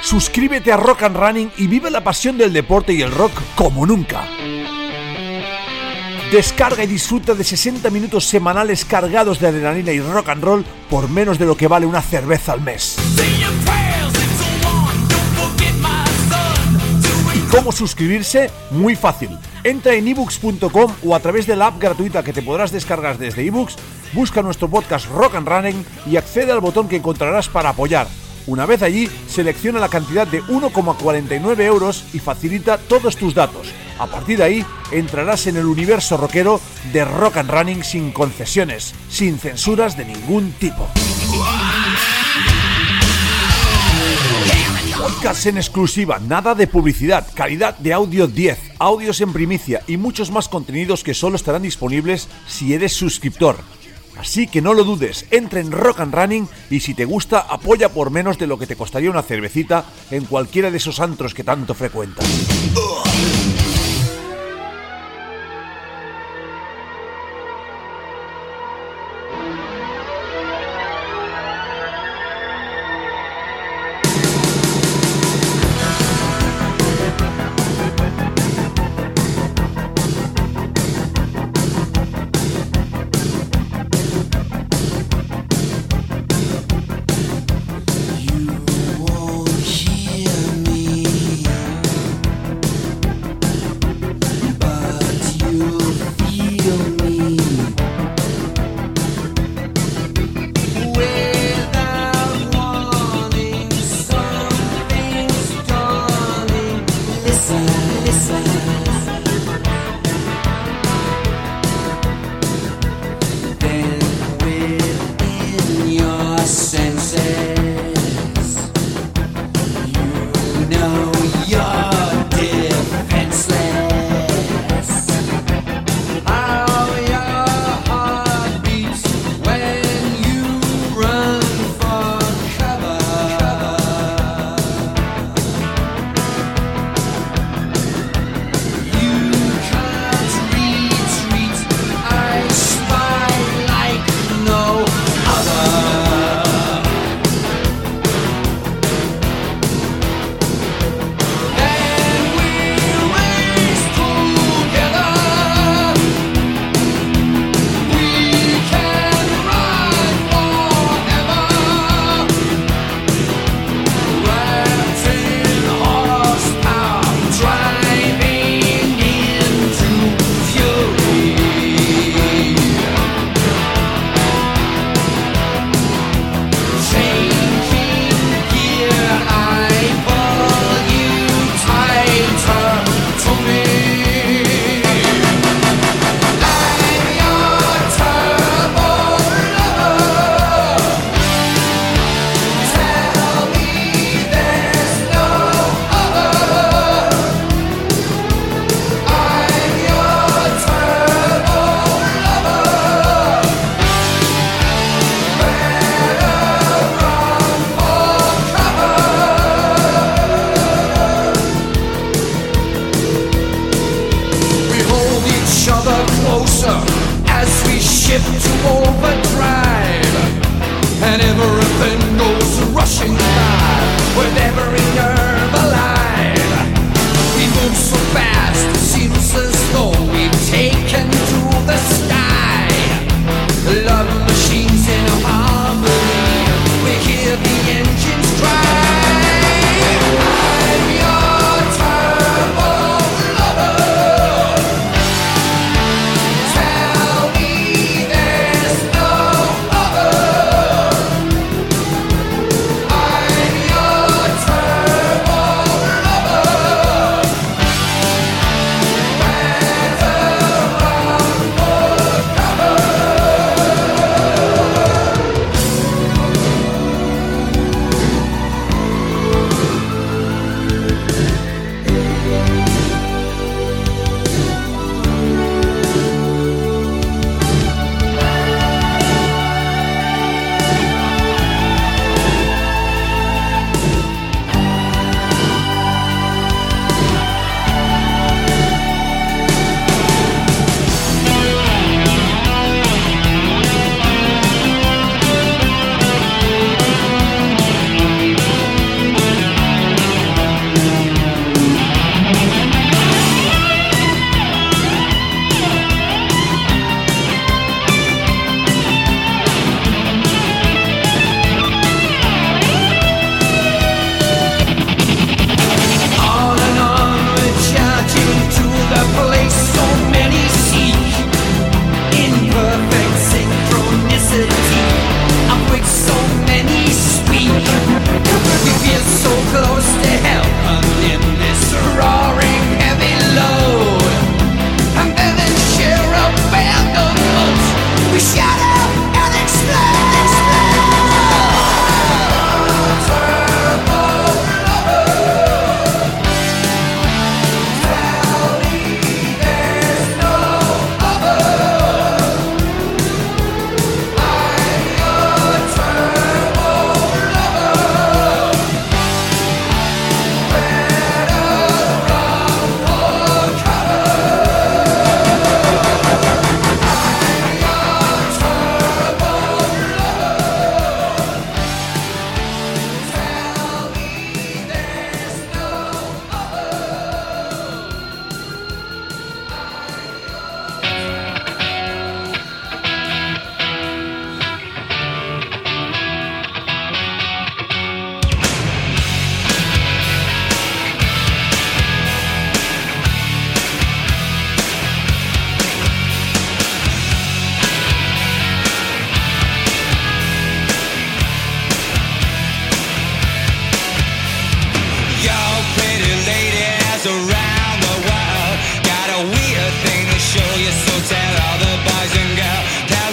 Suscríbete a Rock and Running y vive la pasión del deporte y el rock como nunca. Descarga y disfruta de 60 minutos semanales cargados de adrenalina y rock and roll por menos de lo que vale una cerveza al mes. ¿Y cómo suscribirse? Muy fácil. Entra en ebooks.com o a través de la app gratuita que te podrás descargar desde ebooks, busca nuestro podcast Rock and Running y accede al botón que encontrarás para apoyar. Una vez allí, selecciona la cantidad de 1,49 euros y facilita todos tus datos. A partir de ahí, entrarás en el universo rockero de Rock and Running sin concesiones, sin censuras de ningún tipo. Podcast en exclusiva, nada de publicidad, calidad de audio 10, audios en primicia y muchos más contenidos que solo estarán disponibles si eres suscriptor. Así que no lo dudes, entra en Rock and Running y si te gusta, apoya por menos de lo que te costaría una cervecita en cualquiera de esos antros que tanto frecuentas.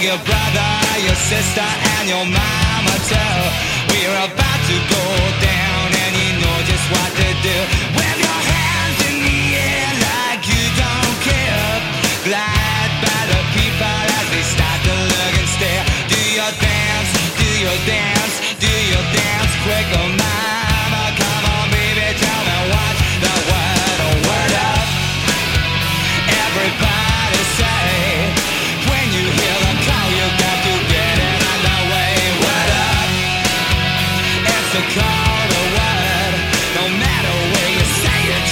your brother, your sister, and your mama too. We're about to go down, and you know just what to do. Wave your hands in the air like you don't care. Glide by the people as they start to look and stare. Do your dance, do your dance, do your dance quick, oh mama. Come on, baby, tell me what's the word, oh word up. Everybody say, when you hear the call, you got to get it underway. Word up, it's a call to word. No matter where you say it,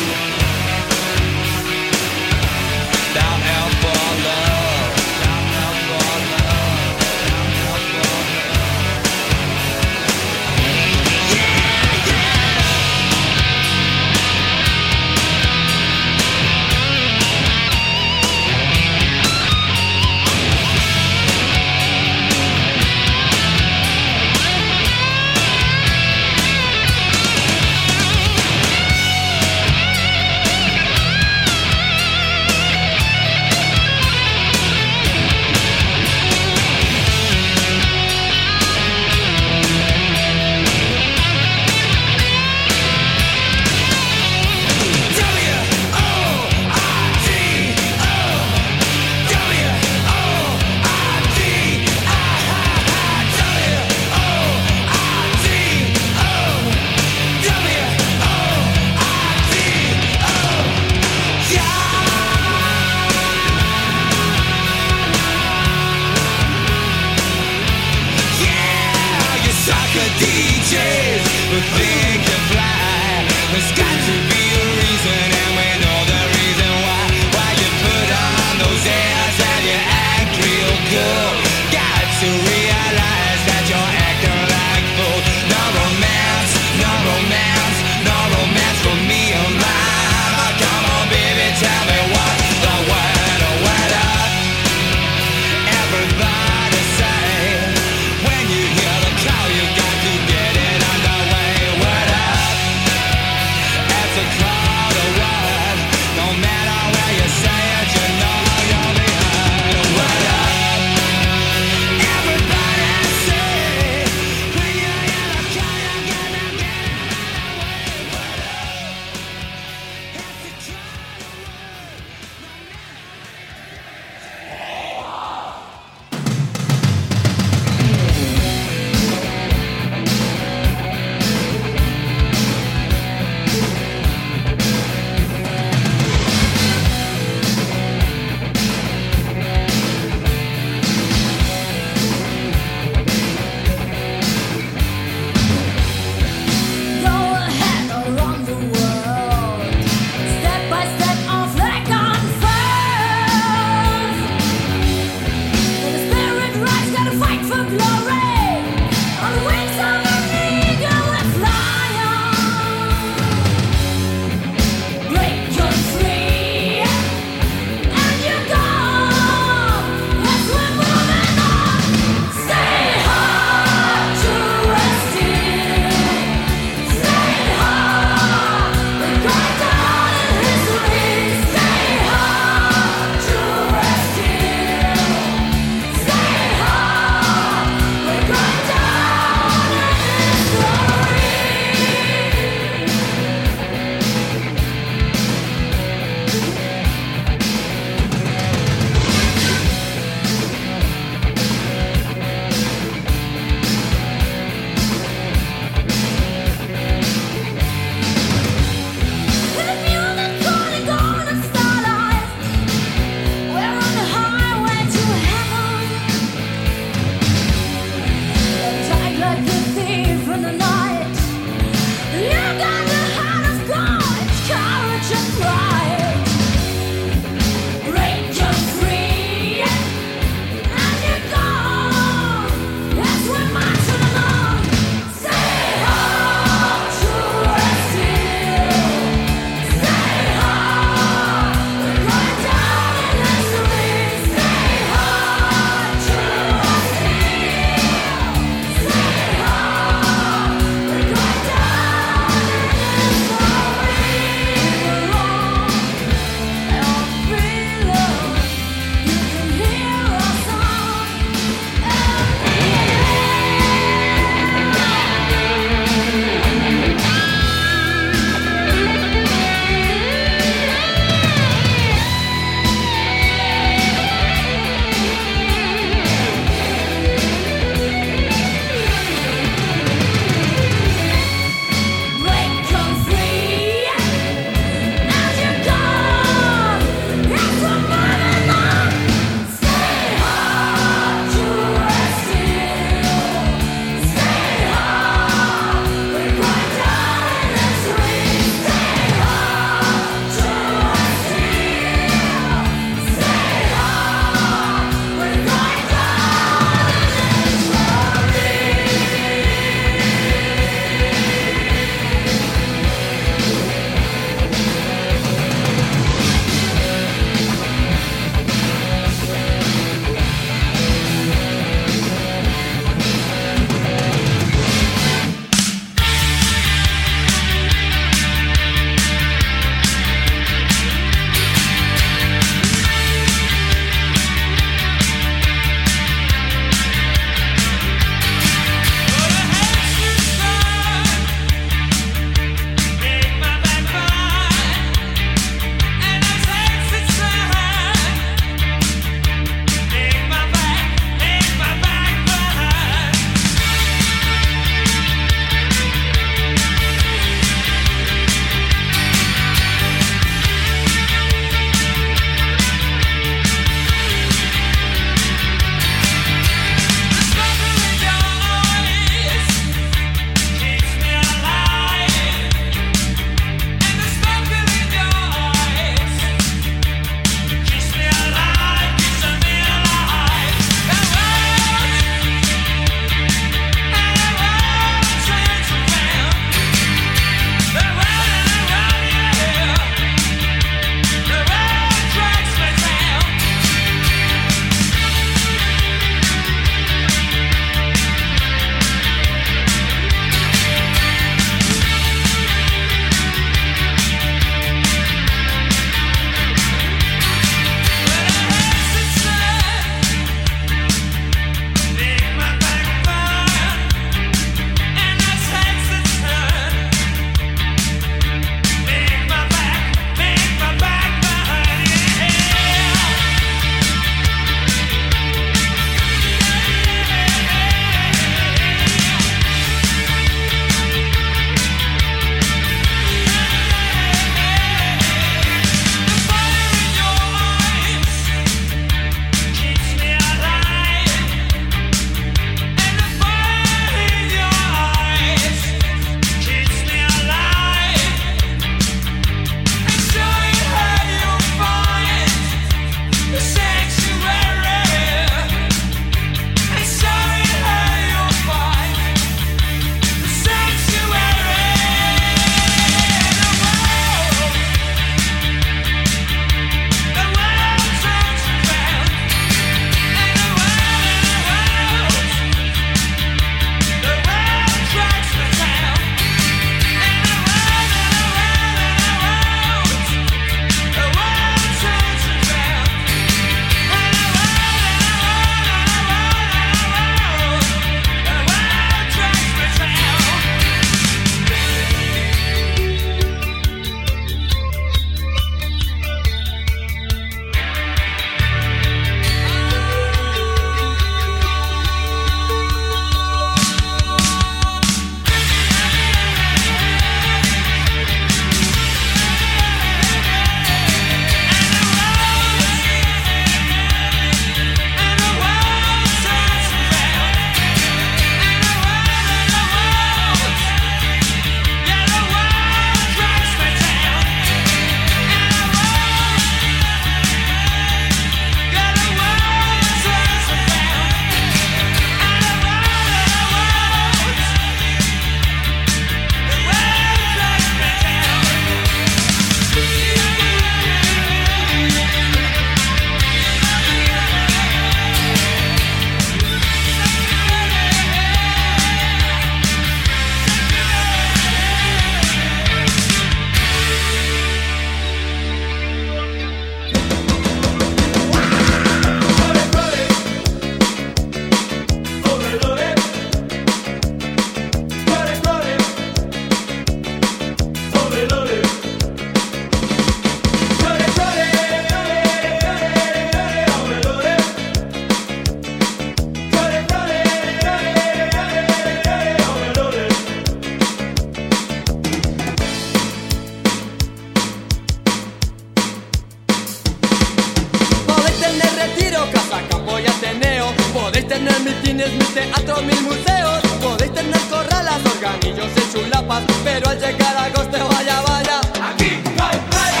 y Ateneo. Podéis tener mil cines, mil teatros, mil museos. Podéis tener corralas, organillos y chulapas, pero al llegar a agosto, vaya, vaya, Aquí no hay playa.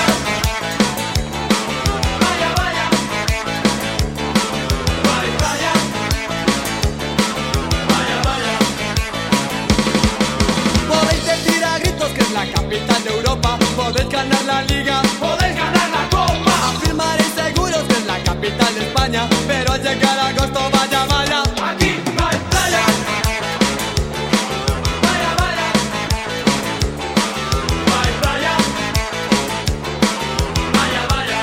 Vaya, vaya. No hay playa. Vaya, vaya. podéis decir a gritos que es la capital de Europa. Podéis ganar la liga, Podéis ganar la copa. afirmaréis seguros que es la capital de España, pero al llegar a agosto, vaya, vaya. Aquí no hay playa. Vaya, vaya. No hay playa. Vaya, vaya.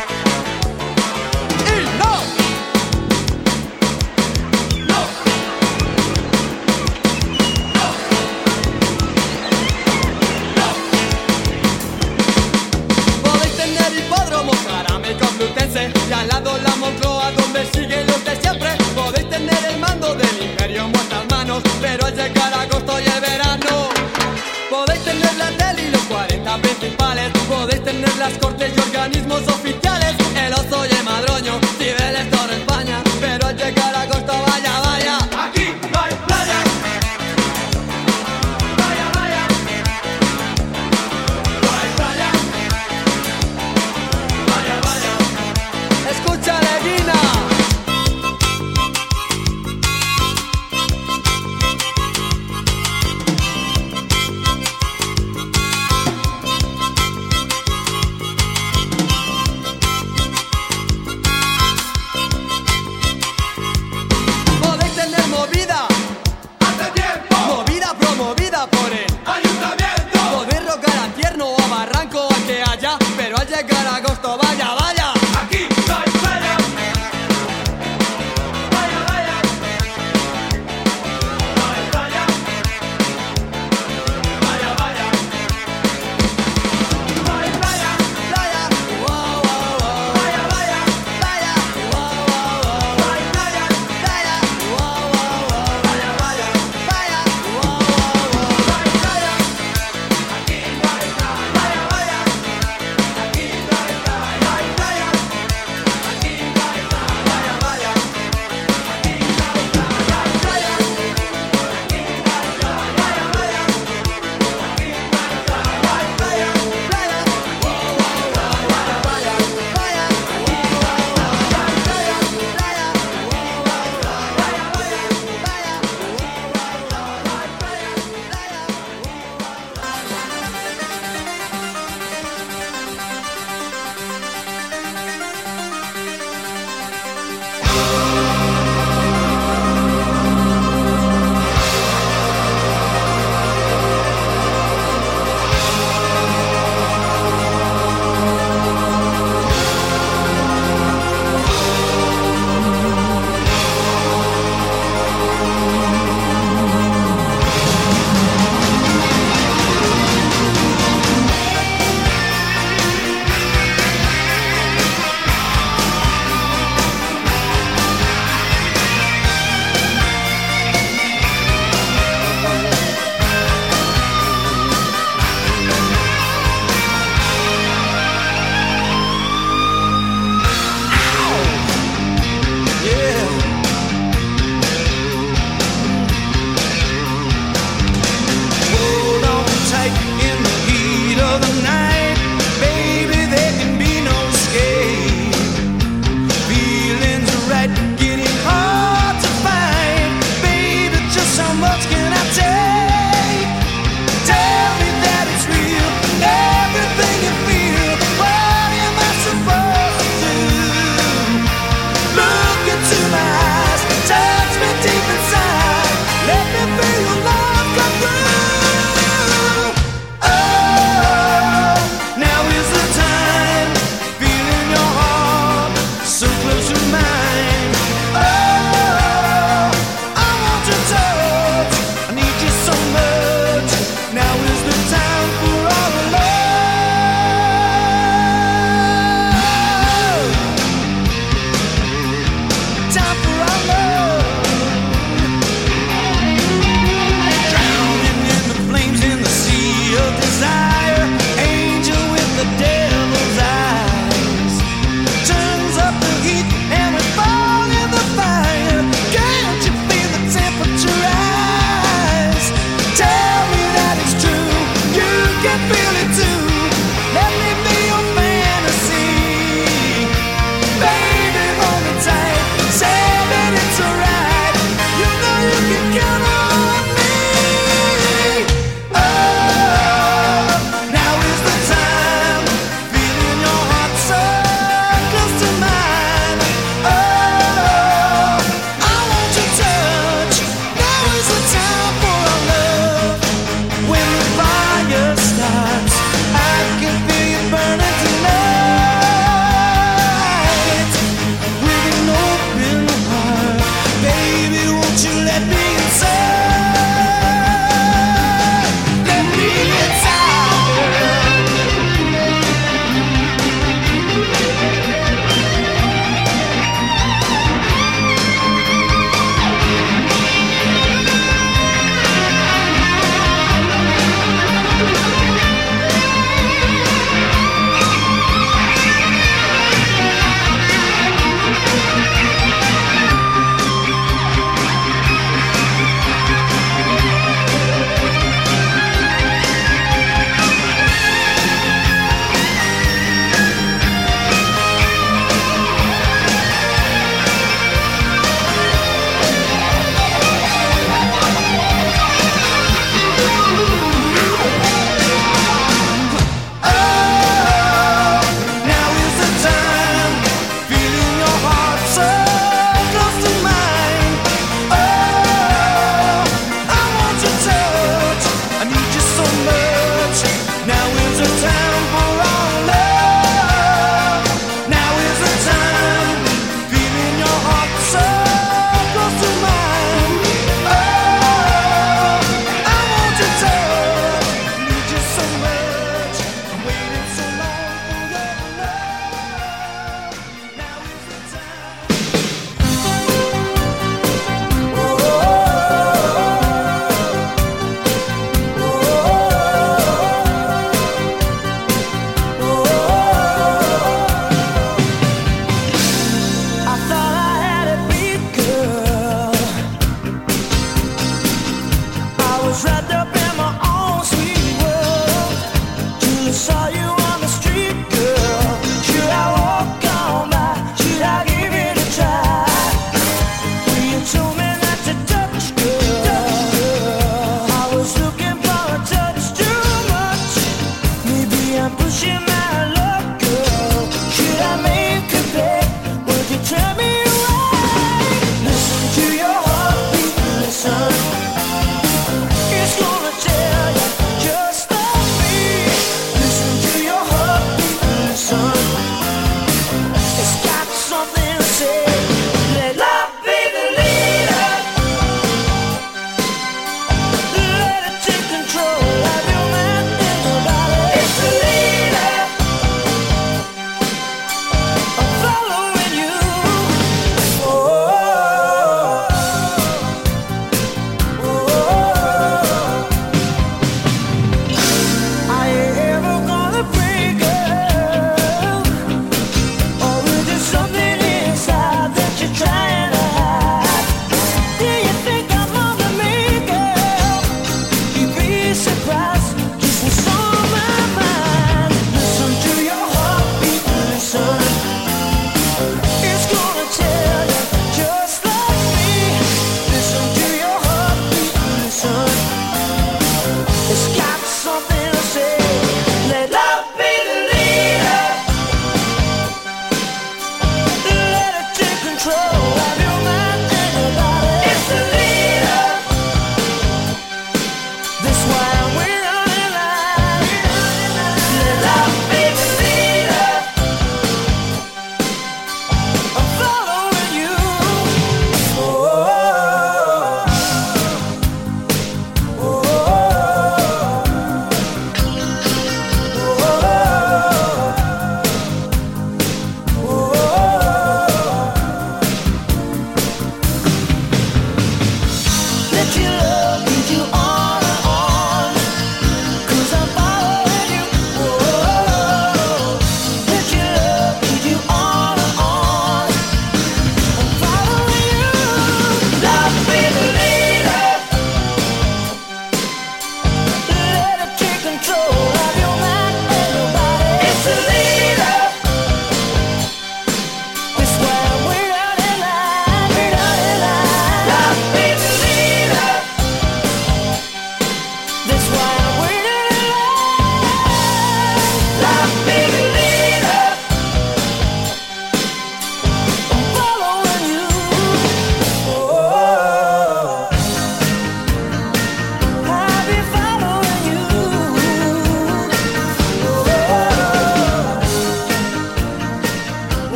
¡Y no! No. Podéis tener hipódromo, Jarama y Complutense, y al lado la Moncloa donde siguen los de siempre. Podéis tener el mando del imperio en vuestras manos, pero al llegar a agosto y el verano. Podéis tener la tele y los 40 principales. Podéis tener las cortes y organismos oficiales. El Oso y el Madroño, Cibeles, toda España, pero al llegar a agosto, vaya, vaya. Aquí no hay playa. Vaya, vaya. No hay playa. Vaya, vaya. Escucha, Leguina. Podéis tener movida, Hace tiempo. movida promovida por él. Ayuntamiento. Podéis rogar a Tierno o a Barranco o a que haya, pero al llegar a agosto, vaya, vaya. Aquí no hay playa. Vaya, vaya. No hay playa. Vaya, vaya. No hay playa. Playa, wow, wow, wow. Vaya, vaya. Playa, wow, wow, wow. No hay playa. Playa, wow, wow, wow. Vaya, vaya. Playa, wow, wow, wow. No hay playa. Aquí no hay playa. Vaya, vaya. Aquí no hay playa. No hay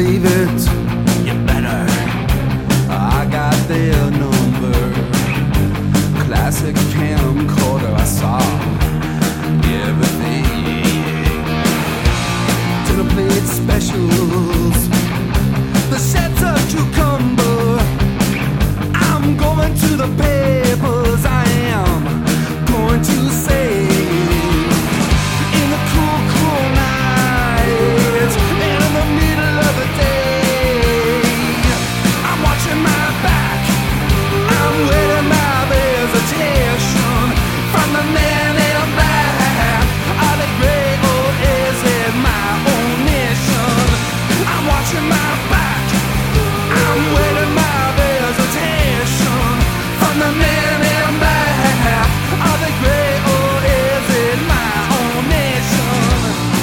believe it, you better. I got their number. Classic camcorder, I saw everything. Dinner plate specials, the sets of cucumber. I'm going to the papers, I am going to say. In the cool, cool night, and in the middle of the day, I'm watching my back, I'm waiting my visitation from the man in black. Are they great or is it my own nation? I'm watching my back, I'm waiting my visitation from the man in black. Are they great or is it my own nation?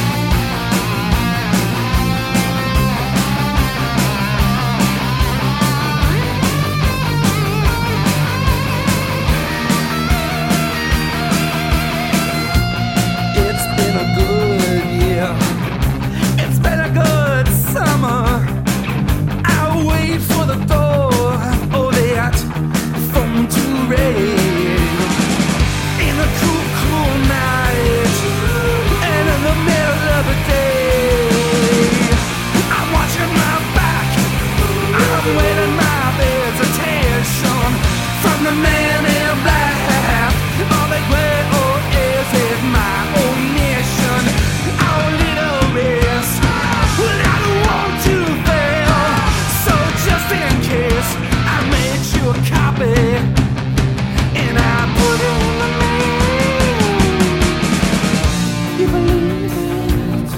It's been a good year, it's been a good summer. I wait for the door of that phone to ring. In the cool, cool night, and in the middle of the day, I'm watching my back, I'm waiting my visitation from the man in black. Are they great or is it my own nation? Our little race, well, I don't want to fail, so just in case, I made you a copy, and I put it on the mail. You believe it?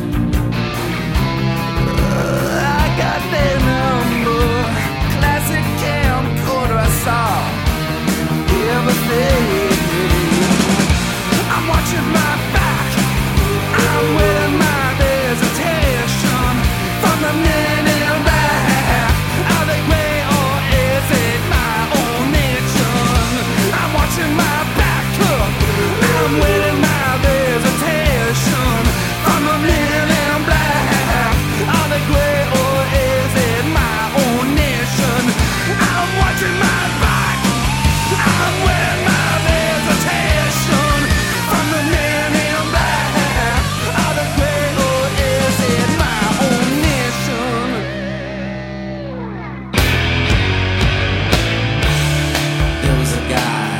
I got their number, classic camcorder, I saw everything. I'm watching my back, I'm waiting my visitation from the men in black. Are they great or is it my own nation? I'm watching my back, I'm waiting my visitation from the men in black. Are they great or is it my own nation? I'm watching my back, I'm waiting my visitation from the men in black. Are they great or is it my own nation? There was a guy,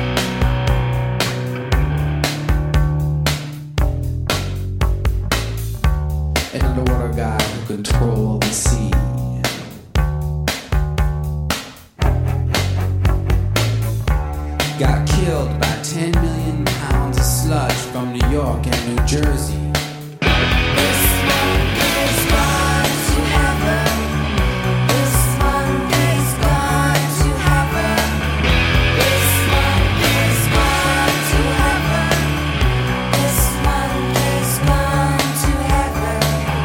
an underwater guy who controlled the sea. Got killed by 10 million pounds of sludge from New York and New Jersey. This Monday's gone to heaven. This Monday's gone to heaven. This Monday's gone to heaven. This Monday's gone to heaven.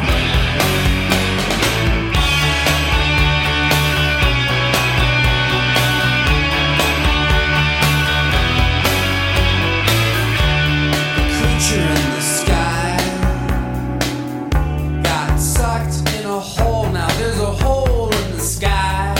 Creature in the sky got sucked in a hole. Now there's a hole in the sky,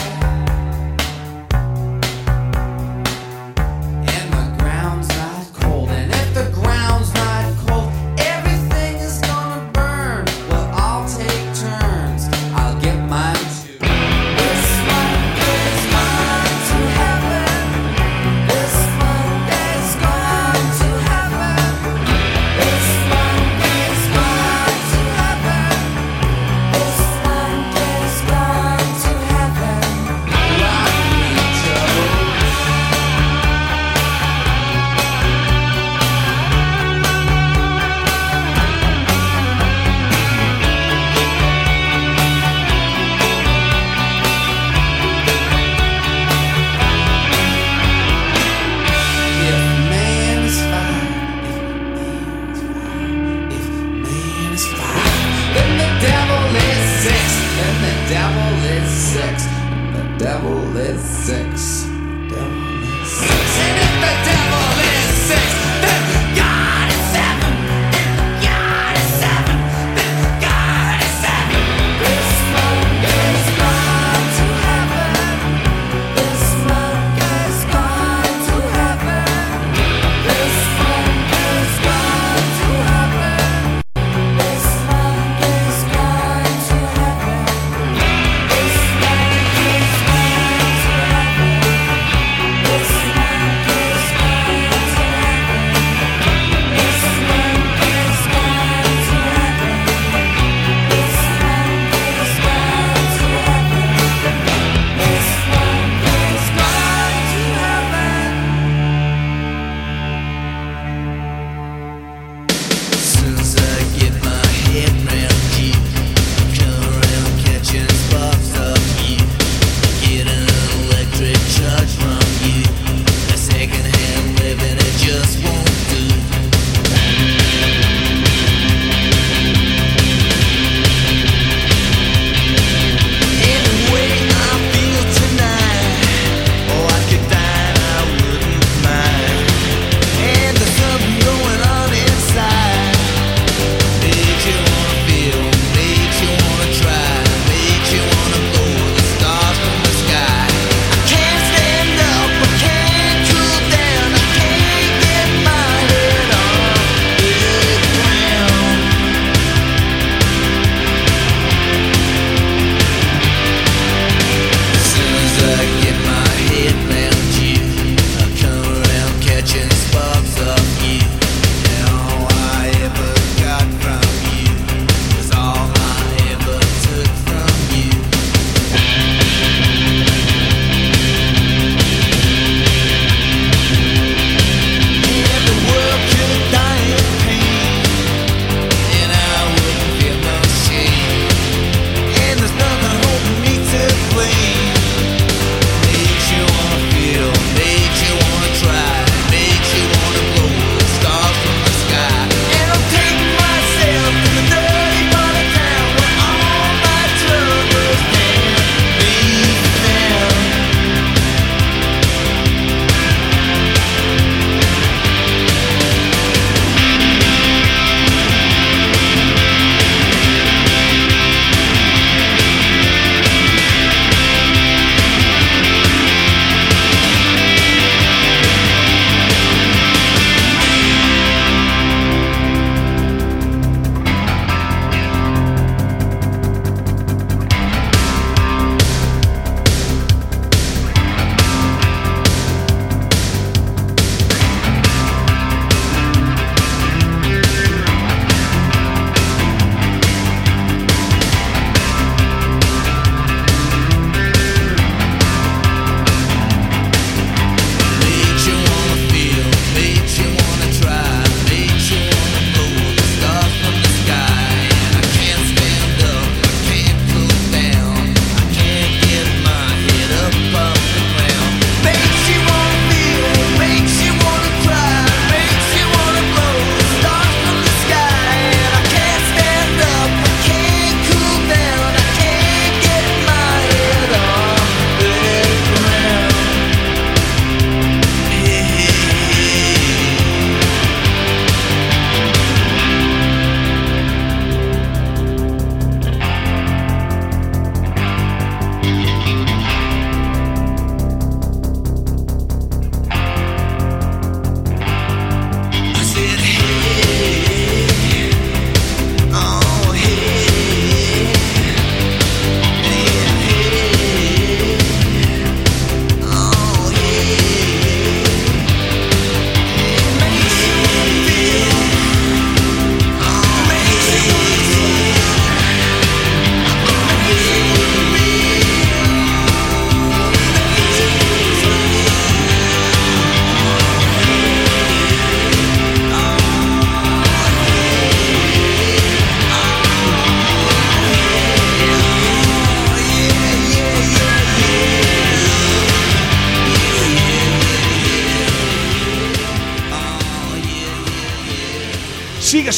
and the ground's not cold. And if the ground's not cold, everything is gonna burn. Well, I'll take turns, I'll get mine too. This Monday's gone to heaven. This Monday's gone to heaven. This Monday's gone to heaven. This Monday's gone to heaven. Rock me, Joe. If man is fine, if man is fine, then the devil is six, then the devil is six, the devil is six, devil is six. And if the devil is six, then God is seven, then God is seven, then God is seven. This Monday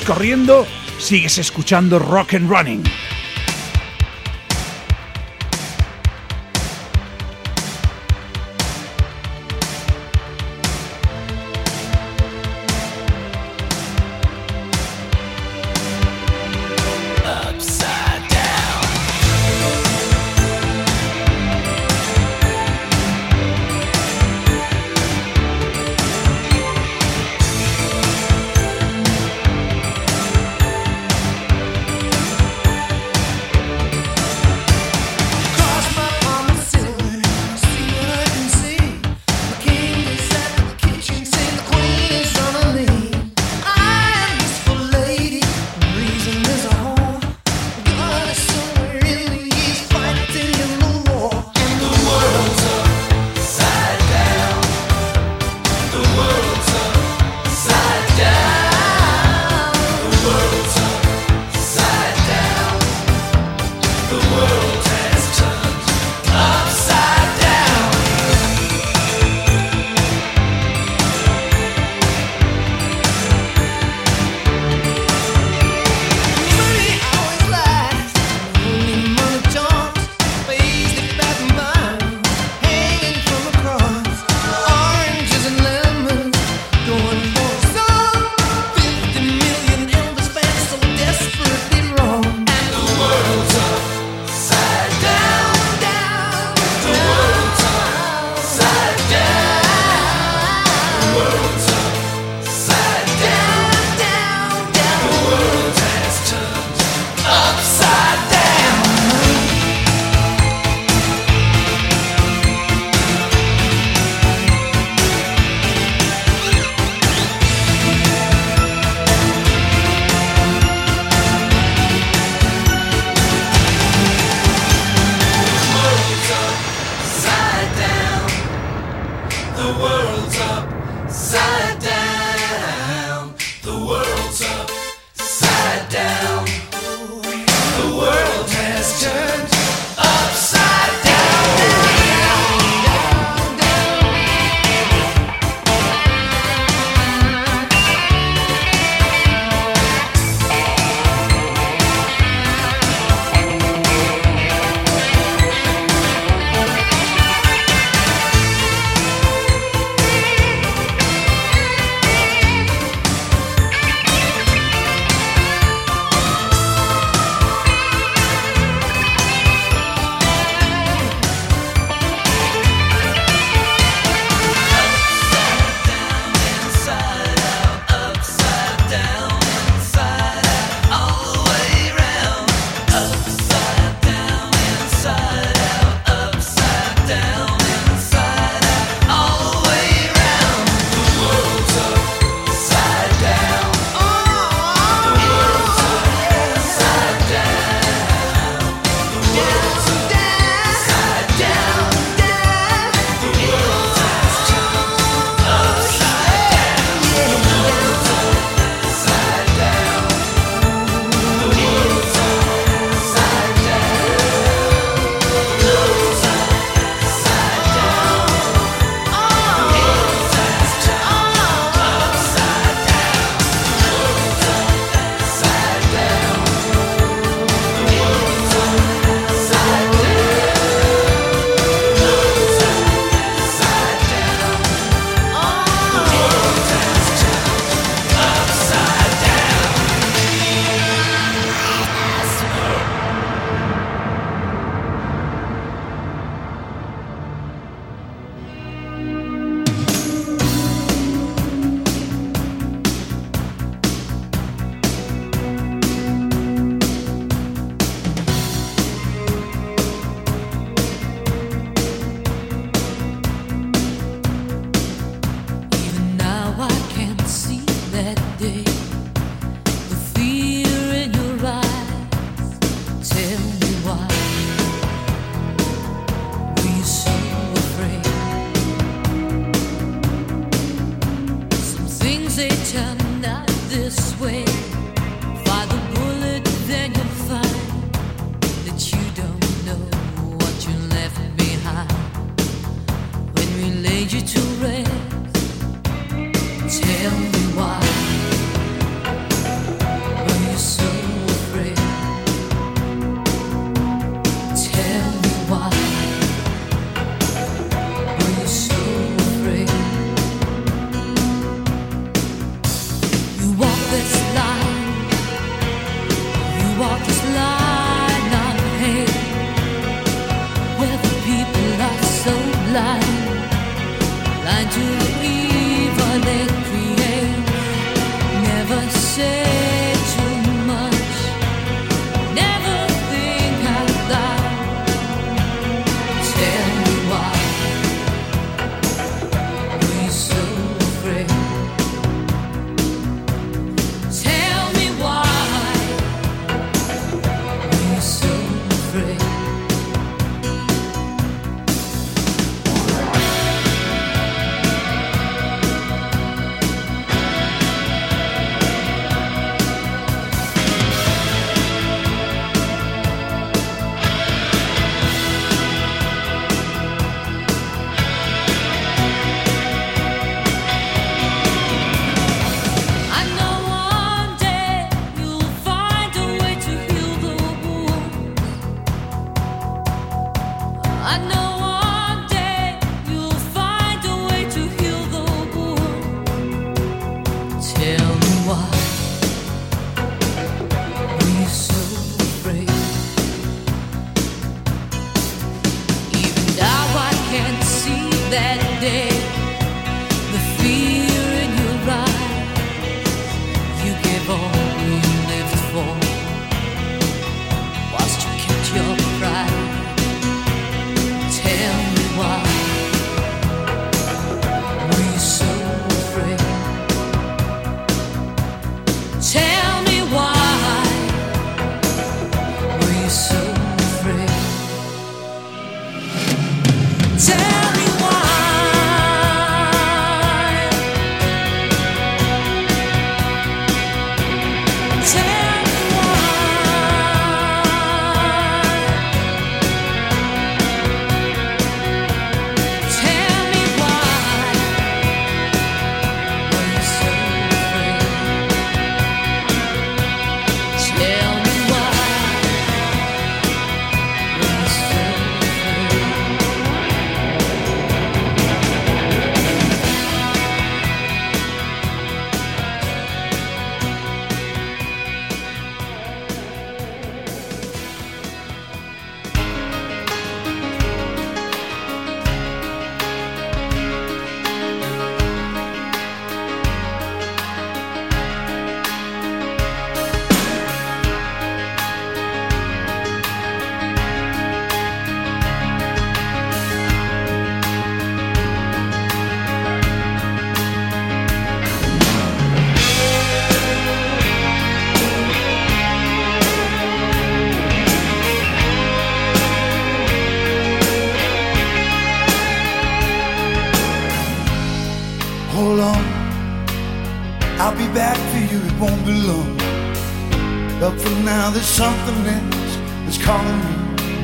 corriendo, sigues escuchando Rock and Running. walk this line of hate, where the people are so blind to the evil they create. Never say too much, never think out loud. Tell me why we're so afraid. Tell me why we're so afraid. Hold on, I'll be back for you, it won't be long. But for now there's something else that's calling me.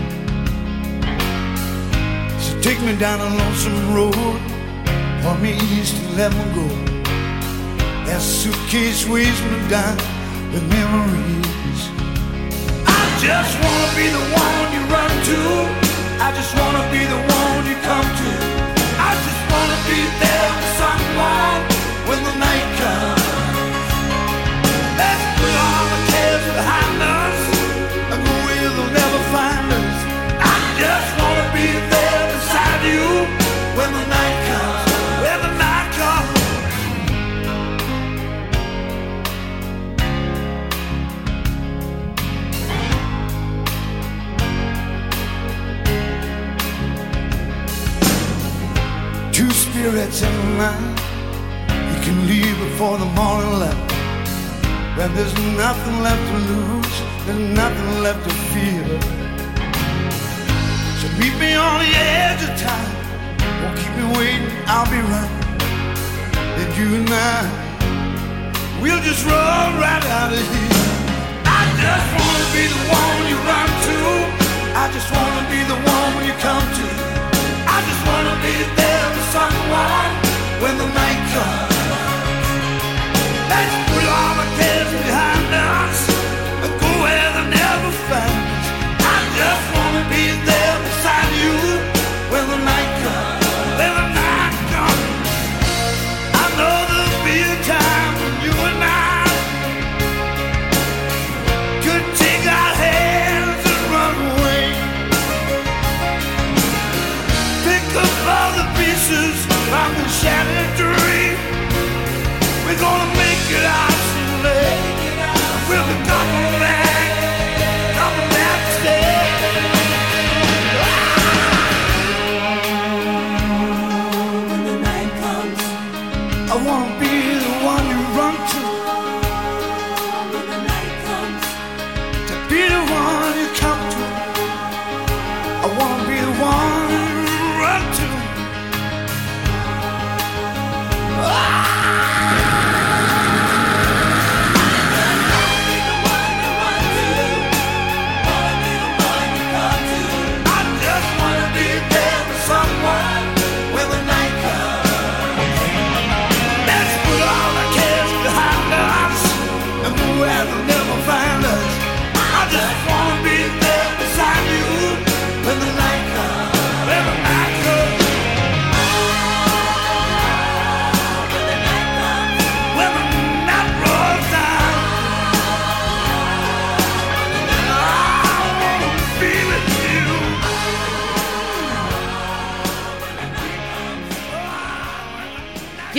So take me down a lonesome road, point me east and let me go. That suitcase weighs me down with memories. I just wanna be the one you run to, I just wanna be the one you come to. I just wanna be there for someone when the night comes. Let's put all the cares behind us and go where they'll never find us. I just wanna be there beside you when the night comes, when the night comes. Two spirits in the night, you can leave before the morning light. When there's nothing left to lose, there's nothing left to fear. So meet me on the edge of time, won't keep me waiting, I'll be right. Then you and I, we'll just run right out of here. I just wanna be the one you run to, I just wanna be the one you come to. I just wanna be there for someone when the night comes. Let's put all the cares behind us and go where they never find us. I just wanna be there beside you when the night comes, when the night comes. I know there'll be a time when you and I could take our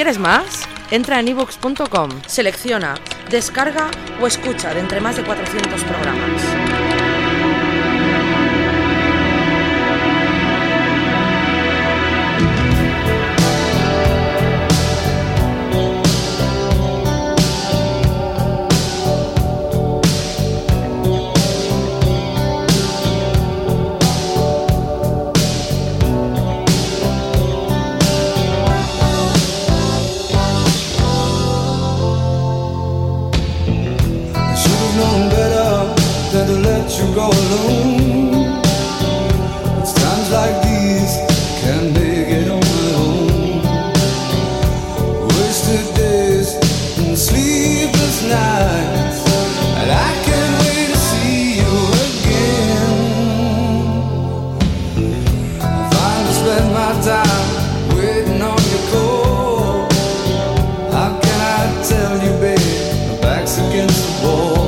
¿Quieres más? Entra en iVoox.com, selecciona, descarga o escucha de entre más de 400 programas. You go alone. It's times like these can't make it on my own. Wasted days and sleepless nights, and I can't wait to see you again. I finally spend my time waiting on your call. How can I tell you, babe, my back's against the wall?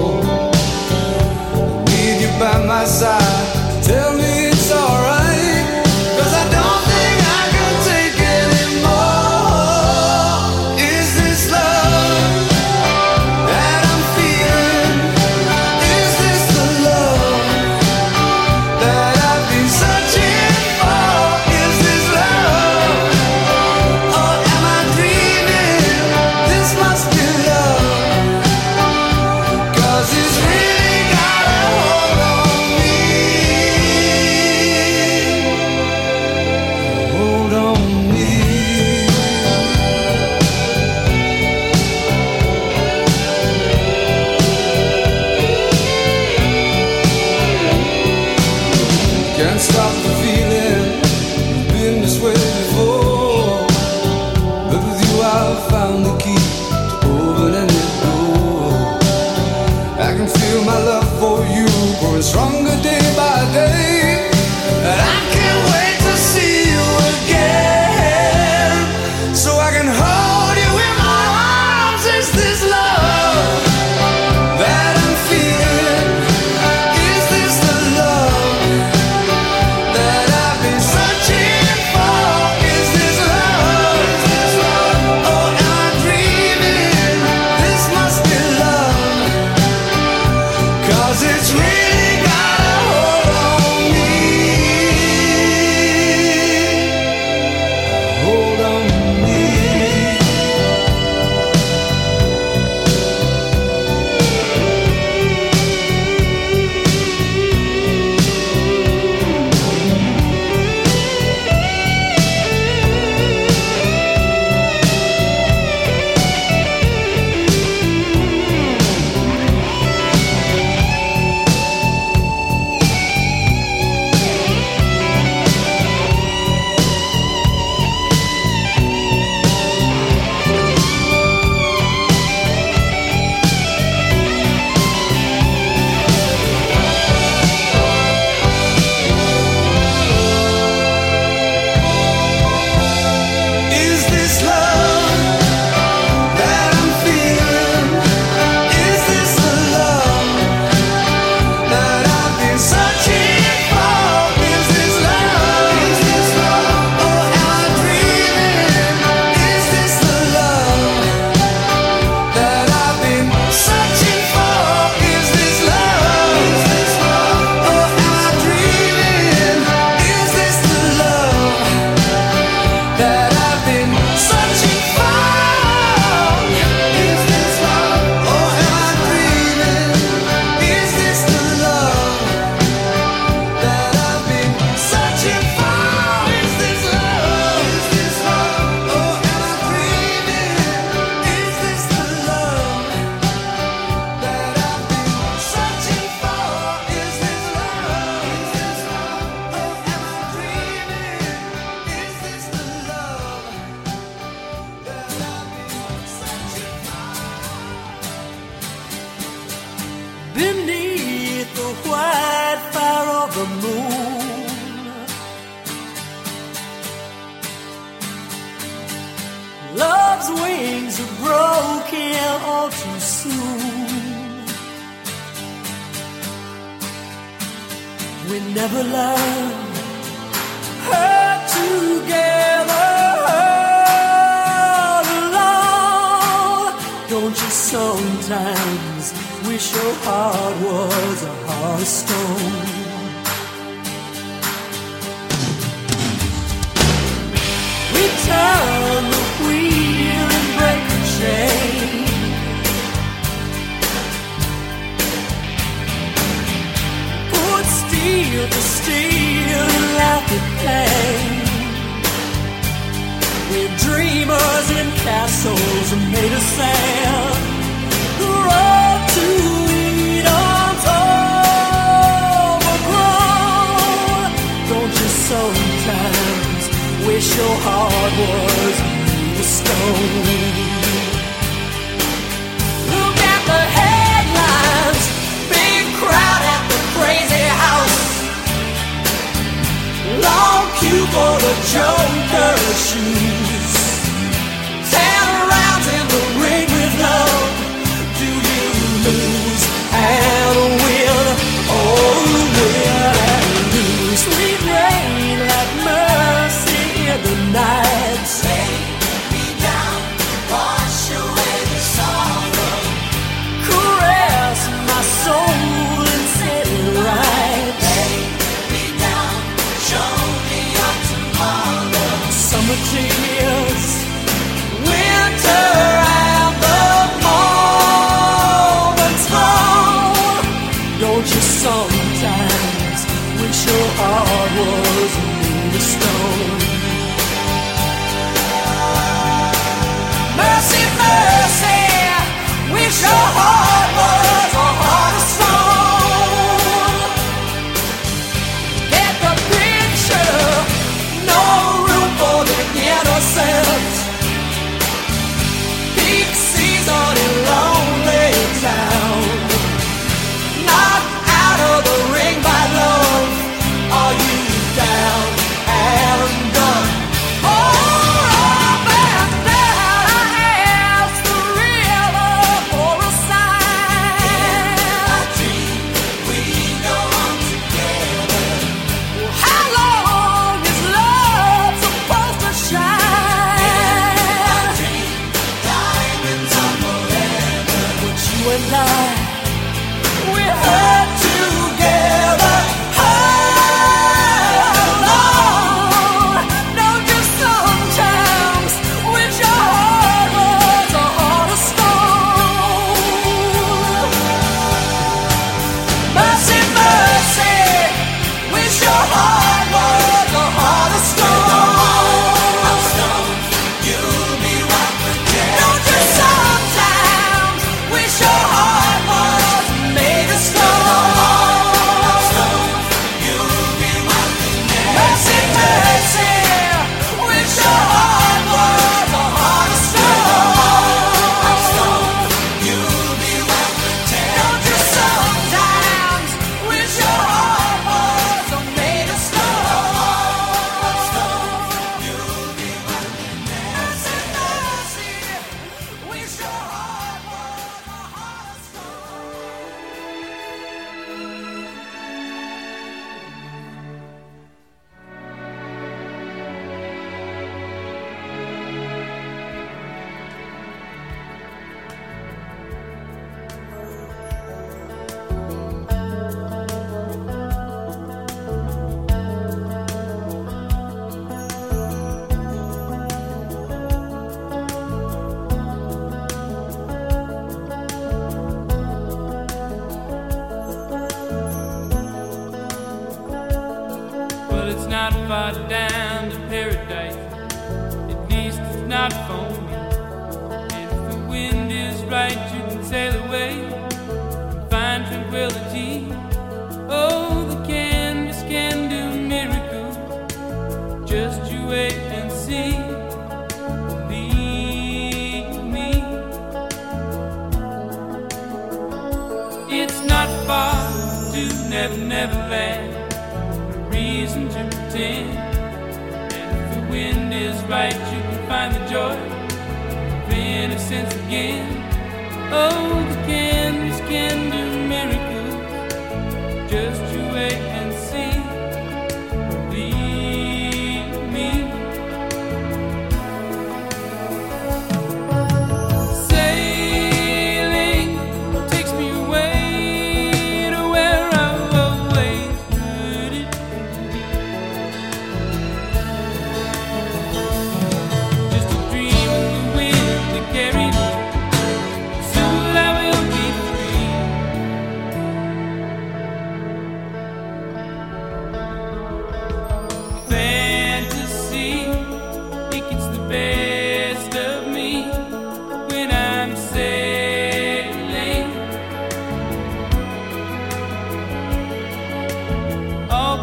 By my side, tell me it's alright, 'cause I don't think I can take anymore. Is this love that I'm feeling? Is this the love that I've been searching for? Is this love, or am I dreaming? This must be love, 'cause it's really got a hold on. Can't stop the feeling, you've been this way before. But with you I've found the key to open any door. I can feel my love for you growing stronger day by day, and I can't wait to see you again, so I can hold you in my arms. Is this love that I'm feeling? Is this the love that I've been searching for? Is this love, or am I dreaming? This must be love, 'cause it's really got a hold on me. Hold on me. Is this love that I'm feeling? Is this the love that I've been searching for? Is this love, or am I dreaming? Is this the love that I've been searching for? Is this love, or am I dreaming? Is this the love that I've been searching for? Is this love, or am I dreaming? Is this the love that I've been searching for? Is this love, or am I dreaming? Is this the love that I've been searching for? Is this love, or am I dreaming? Is this the love that I've been searching for? Beneath the white fire of the moon, love's wings are broken all too soon. We never learned how together to heart was a heart of stone. We turn the wheel and break the chain. Put steel to steel and laugh at pain. We're dreamers in castles made of sand. The road to Edom's overgrown. Don't you sometimes wish your heart was made of stone? Look at the headlines, big crowd at the crazy house. Long queue for the Joker's shoes. 10 rounds in the ring with love. Do you lose and win? Oh, win and lose. Sweet rain like mercy in the night. Lay me down, wash away the sorrow. Caress my soul and set it right. Lay me down, show me your tomorrow. Summer tears, winter and the moment's gone. Don't you sometimes wish your heart was made of stone? Mercy, mercy, wish your heart was a heart of stone. Get the picture, no room for the innocent. Peak season in lonely town. Knocked out of the ring by love. Are you down and done? Oh, up and down, I asked the river for a sign. I dream we go on together. How long is love supposed to shine? I dream diamonds are forever. But you and I, we hurt together. How long? Don't you sometimes wish your heart was a heart of stone? Mercy, mercy, wish your heart was a heart of stone. You'll be right again. Don't you sometimes wish your heart was made of stone? You'll be right again. Mercy, mercy, wish your heart was a heart of stone. You'll be right again. Don't you sometimes wish your heart was made of stone? You'll be right again. Mercy, mercy, wish your heart was a heart of stone. Well, it's not far down to paradise. At least it's not for me. And if the wind is right, you can sail away and find tranquility. Oh, the canvas can do miracles. Just you wait and see. Believe me. It's not far to Never Never Land. Reason to pretend. And if the wind is right, you can find the joy of innocence again. Oh, the canvas can do miracles. Just you wait and see. Believe me. Sailing takes me away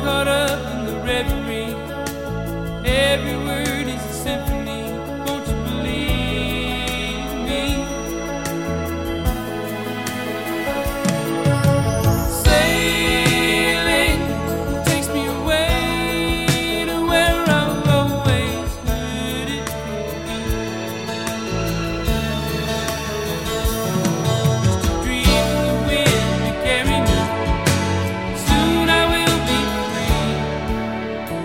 caught up in the reverie. Every word is a symphony. Won't you believe me? Sailing takes me away to where I've always heard it be. Just a dream in the wind to carry me. Soon I will be free.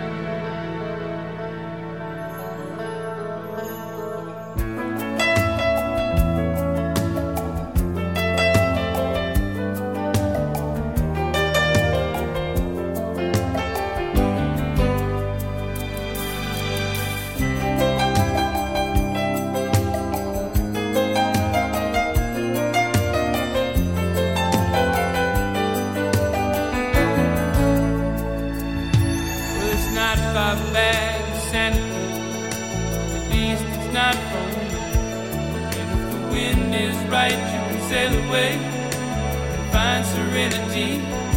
Well, it's not far back to Santa Cruz. At least it's not from me. And if the wind is right, you can sail away and find serenity.